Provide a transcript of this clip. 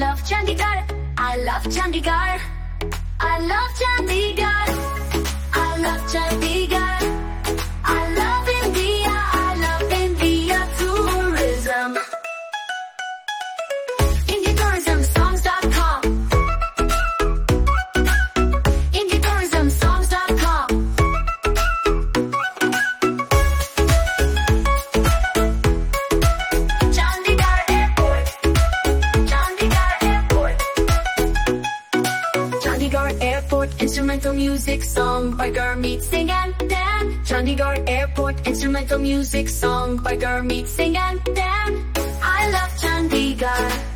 love Chandigarh. I love Chandigarh. I love Chandigarh. I love Chandigarh. I love India. I love India tourism. IndiaTourismSongs.com. IndiaTourismSongs.com. Chandigarh Airport. Chandigarh Airport. Chandigarh Airport, instrumental music song by Gurmeet Singh and Dan. Chandigarh Airport, instrumental music song by Gurmeet Singh and Dan. I love Chandigarh.